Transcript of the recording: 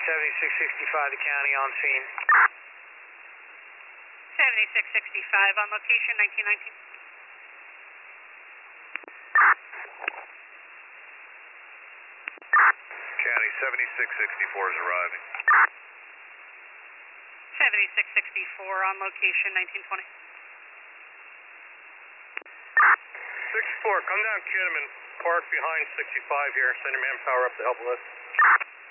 7665, the county on scene. 7665 on location, 1919. County 7664 is arriving. 7664 on location, 1920. 64, come down Kinnaman, park behind 65 here, send your manpower up to help with us.